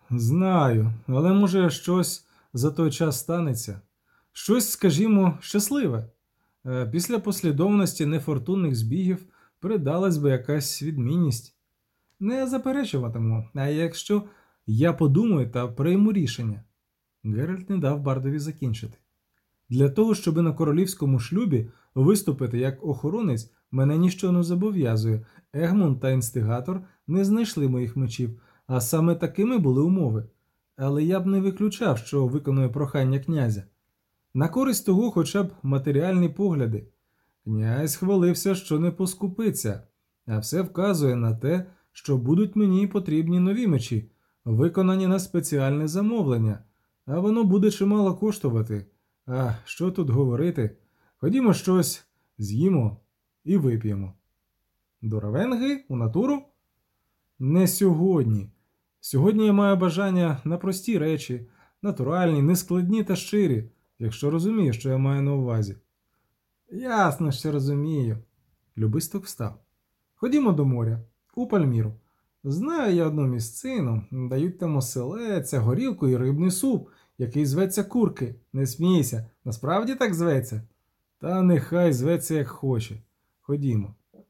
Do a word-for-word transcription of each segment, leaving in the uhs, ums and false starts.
Знаю, але може щось за той час станеться. Щось, скажімо, щасливе. Е, Після послідовності нефортунних збігів придалась би якась відмінність. Не заперечуватиму, а якщо я подумаю та прийму рішення. Геральт не дав Бардові закінчити. Для того, щоби на королівському шлюбі виступити як охоронець, мене ніщо не зобов'язує. Егмунд та інстигатор не знайшли моїх мечів, а саме такими були умови. Але я б не виключав, що виконую прохання князя. На користь того хоча б матеріальні погляди. Князь хвалився, що не поскупиться, а все вказує на те, що будуть мені потрібні нові мечі, виконані на спеціальне замовлення, а воно буде чимало коштувати. А що тут говорити? Ходімо щось з'їмо і вип'ємо. До Равенги? У натуру? Не сьогодні. Сьогодні я маю бажання на прості речі, натуральні, нескладні та щирі, якщо розумієш, що я маю на увазі. Ясно, що розумію. Любисток встав. Ходімо до моря, у Пальміру. Знаю я одну місцину, дають там оселеця, горілку і рибний суп, який зветься курки. Не смійся, насправді так зветься? Та нехай зветься як хоче. Ходімо.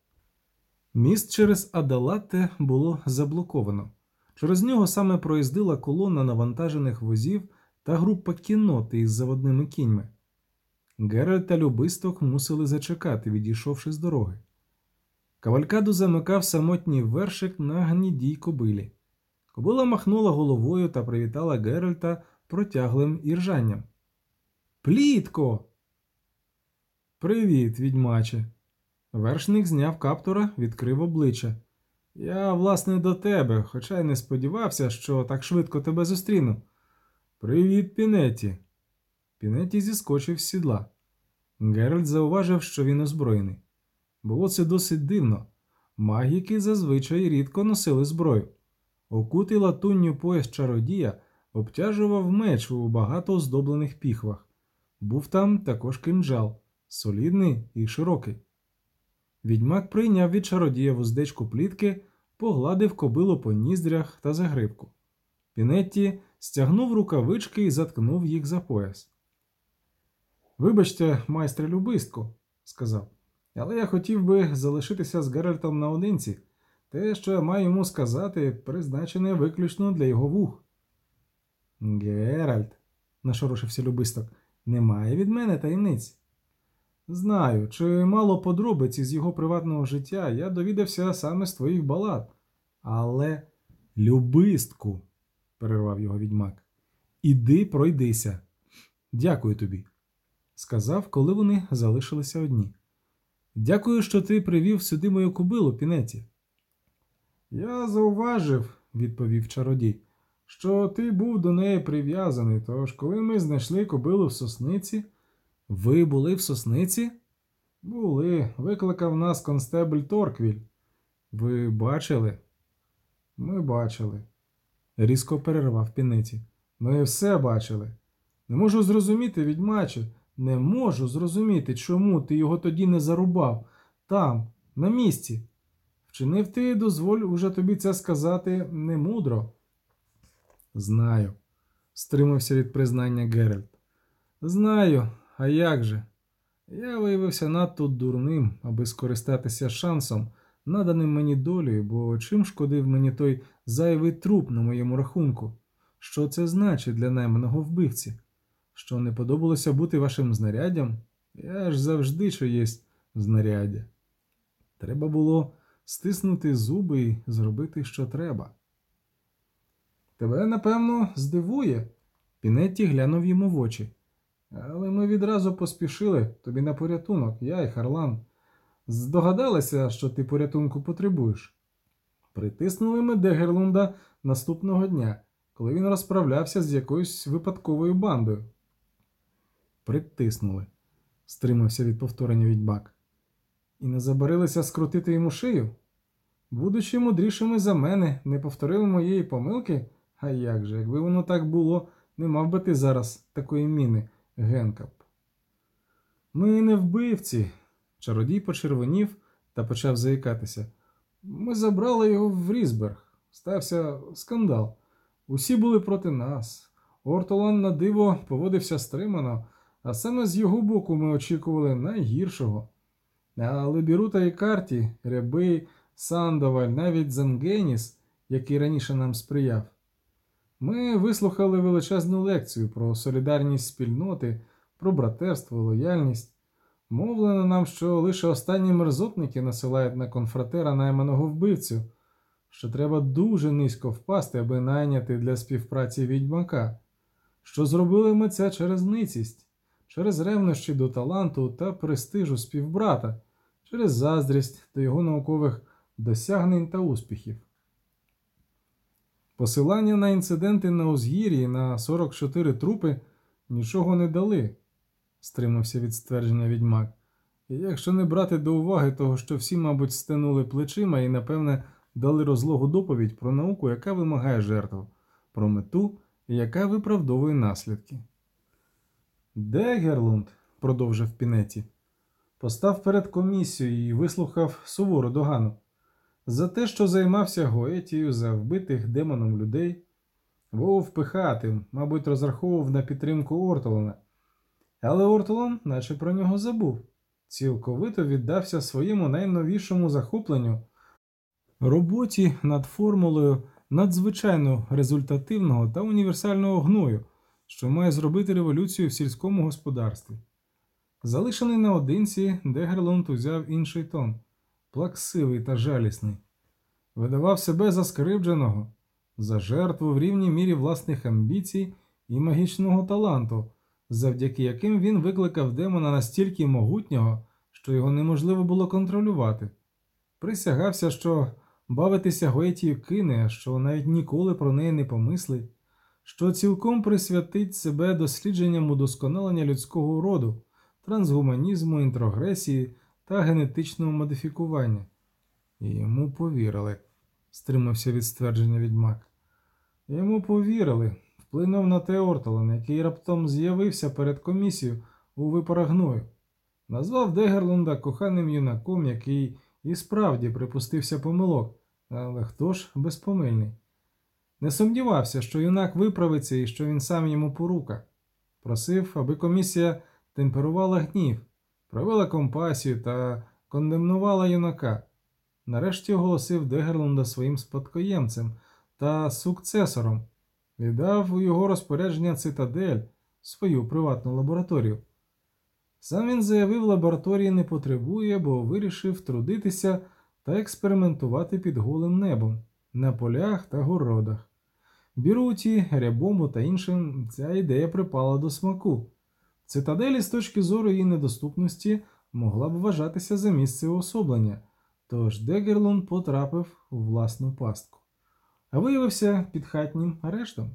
Міст через Адалатте було заблоковано. Через нього саме проїздила колона навантажених возів та група кінноти із заводними кіньми. Геральт та Любисток мусили зачекати, відійшовши з дороги. Кавалькаду замикав самотній вершик на гнідій кобилі. Кобила махнула головою та привітала Геральта протяглим іржанням. «Плітко!» «Привіт, відьмаче!» Вершник зняв каптура, відкрив обличчя. «Я, власне, до тебе, хоча й не сподівався, що так швидко тебе зустріну. Привіт, Пінетті!» Пінетті зіскочив з сідла. Геральт зауважив, що він озброєний. Було це досить дивно. Магіки зазвичай рідко носили зброю. Окутий латунню пояс чародія обтяжував меч у багато оздоблених піхвах. Був там також кинджал, солідний і широкий. Відьмак прийняв від чародія вуздечку плітки, погладив кобилу по ніздрях та загривку. Пінетті стягнув рукавички і заткнув їх за пояс. «Вибачте, майстре Любистку», – сказав, – «але я хотів би залишитися з Геральтом наодинці. Те, що я маю йому сказати, призначене виключно для його вух». «Геральт», – нашорошився Любисток, – «немає від мене таємниць». «Знаю, чимало подробиць із його приватного життя я довідався саме з твоїх балад. Але, Любистку», – перервав його відьмак, – «іди пройдися. Дякую тобі», – сказав, коли вони залишилися одні. «Дякую, що ти привів сюди мою кобилу, Пінетті». «Я зауважив», – відповів чародій, – «що ти був до неї прив'язаний, тож коли ми знайшли кобилу в сосниці...» «Ви були в сосниці?» «Були. Викликав нас констебль Торквіль». «Ви бачили?» «Ми бачили», – різко перервав Пінетті. «Ми все бачили. Не можу зрозуміти, відьмаче, не можу зрозуміти, чому ти його тоді не зарубав. Там, на місці. Вчинив ти, дозволь уже тобі це сказати, немудро». «Знаю», – стримався від признання Геральт. «Знаю. А як же? Я виявився надто дурним, аби скористатися шансом, наданим мені долею, бо чим шкодив мені той зайвий труп на моєму рахунку? Що це значить для найманого вбивці? Що не подобалося бути вашим знаряддям? Я ж завжди чиєсь знаряддя. Треба було стиснути зуби і зробити, що треба». «Тебе, напевно, здивує?» Пінетті глянув йому в очі. «Але ми відразу поспішили тобі на порятунок, я і Харлан. Здогадалися, що ти порятунку потребуєш. Притиснули ми Дегерлунда наступного дня, коли він розправлявся з якоюсь випадковою бандою». «Притиснули», – стримався від повторення відьмак. «І не забарилися скрутити йому шию? Будучи мудрішими за мене, не повторили моєї помилки? А як же, якби воно так було, не мав би ти зараз такої міни, Генкап». «Ми не вбивці», – чародій почервонів та почав заїкатися. «Ми забрали його в Різберг. Стався скандал. Усі були проти нас. Ортолан на диво поводився стримано, а саме з його боку ми очікували найгіршого. Але Бірута і Карті, Рябий, Сандоваль, навіть Зенгеніс, який раніше нам сприяв. Ми вислухали величезну лекцію про солідарність спільноти, про братерство, лояльність. Мовлено нам, що лише останні мерзотники насилають на конфратера найманого вбивцю, що треба дуже низько впасти, аби найняти для співпраці відьмака, що зробили ми це через ницість, через ревнощі до таланту та престижу співбрата, через заздрість до його наукових досягнень та успіхів. Посилання на інциденти на Узгір'ї на сорок чотири трупи нічого не дали, стримався від ствердження відьмак. І якщо не брати до уваги того, що всі, мабуть, стенули плечима і, напевне, дали розлогу доповідь про науку, яка вимагає жертв, про мету і яка виправдовує наслідки. Дегерлунд, продовжив Пінеті, постав перед комісією і вислухав сувору догану. За те, що займався Гоетією, за вбитих демоном людей, був пихатим, мабуть, розраховував на підтримку Ортолана. Але Ортолан наче про нього забув. Цілковито віддався своєму найновішому захопленню – роботі над формулою надзвичайно результативного та універсального гною, що має зробити революцію в сільському господарстві. Залишений наодинці, Дегерлунд узяв інший тон – плаксивий та жалісний. Видавав себе за скривдженого, за жертву в рівній мірі власних амбіцій і магічного таланту, завдяки яким він викликав демона настільки могутнього, що його неможливо було контролювати. Присягався, що бавитися Гоетію кине, що навіть ніколи про неї не помислить, що цілком присвятить себе дослідженням удосконалення людського роду, трансгуманізму, інтрогресії та генетичного модифікування. І йому повірили, стримався від ствердження відьмак. Йому повірили, вплинув на те Ортолан, який раптом з'явився перед комісією у випарах гною. Назвав Дегерлунда коханим юнаком, який і справді припустився помилок, але хто ж безпомильний? Не сумнівався, що юнак виправиться і що він сам йому порука. Просив, аби комісія темперувала гнів, провела компасію та кондемнувала юнака. Нарешті оголосив Дегерлунда своїм спадкоємцем та сукцесором, віддав у його розпорядження цитадель, свою приватну лабораторію. Сам він заявив, лабораторії не потребує, бо вирішив трудитися та експериментувати під голим небом, на полях та городах. Біруті, Рябому та іншим ця ідея припала до смаку. Цитаделі з точки зору її недоступності могла б вважатися за місце уособлення, тож Дегерлунд потрапив у власну пастку, а виявився під хатнім арештом.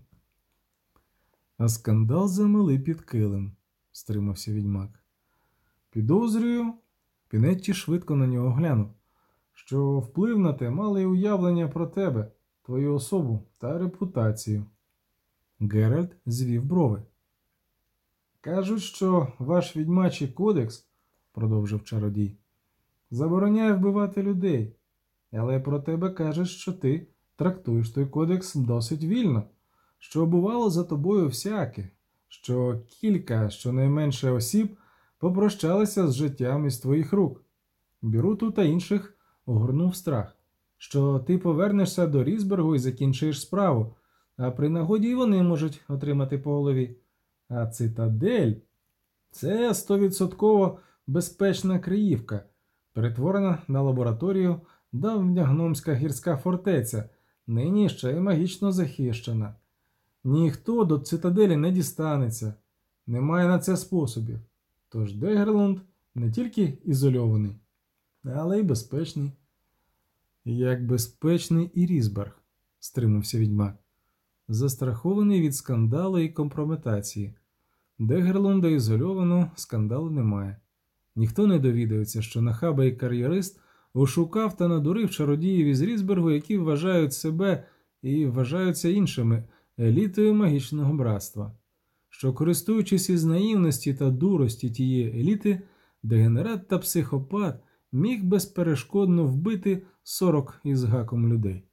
А скандал замели під килим, стримався відьмак. Підозрюю, Пінетті швидко на нього глянув, що вплив на те мали й уявлення про тебе, твою особу та репутацію. Геральт звів брови. Кажуть, що ваш відьмачий кодекс, продовжив чародій, забороняє вбивати людей, але про тебе кажуть, що ти трактуєш той кодекс досить вільно, що бувало за тобою всяке, що кілька, щонайменше осіб, попрощалися з життям із твоїх рук. Біруту та інших огорнув страх, що ти повернешся до Різбергу і закінчиш справу, а при нагоді й вони можуть отримати по голові. А цитадель – це стовідсотково безпечна криївка, перетворена на лабораторію давня гномська гірська фортеця, нині ще й магічно захищена. Ніхто до цитаделі не дістанеться, немає на це способів. Тож Дегерлунд не тільки ізольований, але й безпечний. Як безпечний і Різберг, стримався відьмак, застрахований від скандалу і компрометації. Дегерлунда ізольовано, скандалу немає. Ніхто не довідається, що нахаба і кар'єрист ошукав та надурив чародіїв із Різбергу, які вважають себе і вважаються іншими елітою магічного братства. Що, користуючись із наївності та дурості тієї еліти, дегенерат та психопат міг безперешкодно вбити сорок із гаком людей.